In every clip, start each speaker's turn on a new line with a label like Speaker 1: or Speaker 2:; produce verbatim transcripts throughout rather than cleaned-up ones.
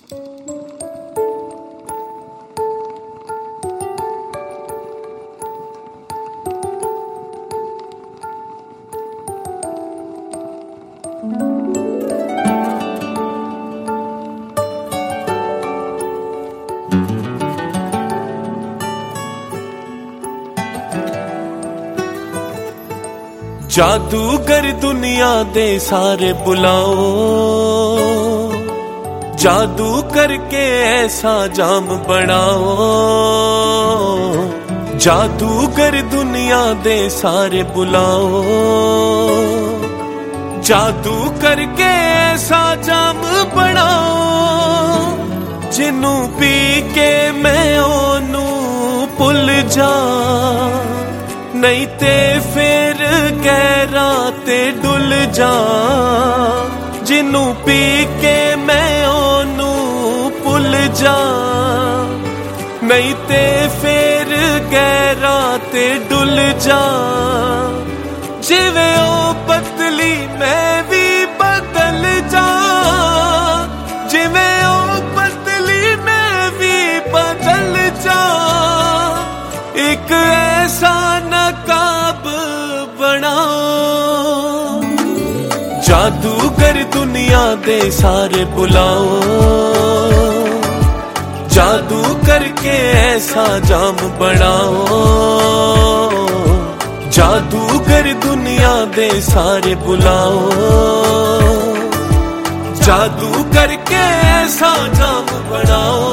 Speaker 1: जादूगर दुनिया दे सारे बुलाओ, जादू करके ऐसा जाम बनाओ। जादूगर दुनिया दे सारे बुलाओ, जादू करके ऐसा जाम बनाओ। जिन्नू पी के मैं ओनू भुल जा, नहीं ते फिर गहरा ते डुल जा। जिन्नू पी के मैं ओनू भुल जा, नहीं ते फिर गहरा ते डुल जा। जिवें ओ बदली मैं भी बदल जा, जिवें ओ बदली मैं भी बदल जा। एक ऐसा नकाब बनाओ, जादूगर दुनिया दे सारे बुलाओ। जादू करके ऐसा जाम बनाओ, जादूगर दुनिया दे सारे बुलाओ। जादू करके ऐसा जाम बनाओ।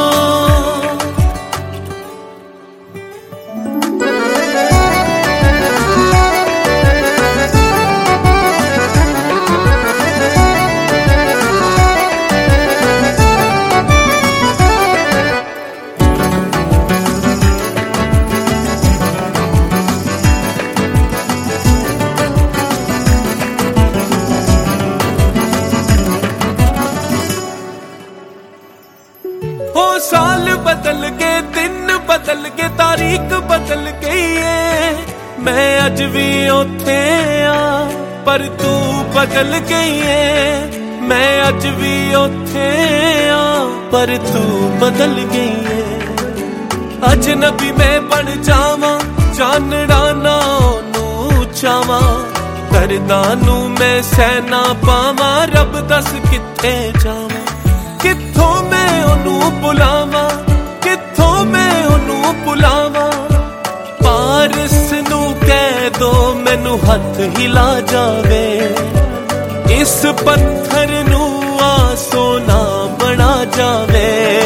Speaker 1: हो साल बदल गए, दिन बदल गए, तारीख बदल गई है। मैं अज भी उथे आ पर तू बदल गई है। मैं अज भी उथे आ पर तू बदल गई है। अजनबी मैं बन जावा, जानना ना ओनू चावा। करदा नू मैं सहना पावा, रब दस किथे जावा। किथों मैं ओनू बुलावा, किथों मैं ओनू बुलावा। पारस नू कह दो मैनू हथ हिला जावे। इस पत्थर नू आ सोना बना जावे।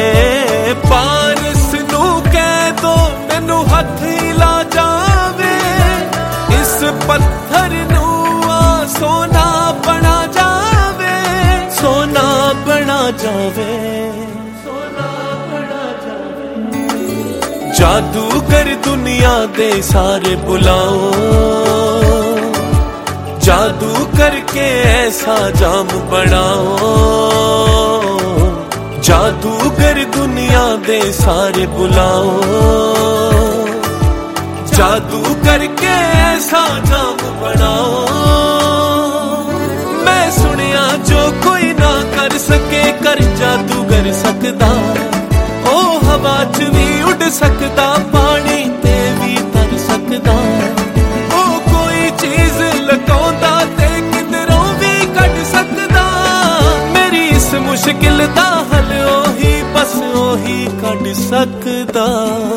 Speaker 1: पारस नू कह दो मैनू हथ हिला जावे। इस पत्थर नू आ सोना बना जावे। सोना बना जावे, सोना बना जावे। जादूगर दुनिया दे सारे बुलाओ, जादू करके ऐसा जाम बनाओ। जादूगर दुनिया दे सारे बुलाओ, जादू करके ऐसा जाम बनाओ। मैं सुनिया जो कोई ना कर सके, कर जादूगर सकदा। ओ हवा च भी उड़ सकदा, पानी ते भी तर सकदा। ओ कोई चीज लकाउंदा ते किधरों भी कढ सकदा। मेरी इस मुश्किल दा हल ओही, बस ओही कढ सकदा।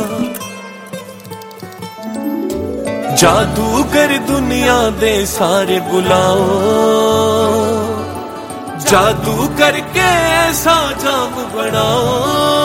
Speaker 1: जादूगर दुनिया दे सारे बुलाओ, जादू करके ऐसा जाम बनाओ।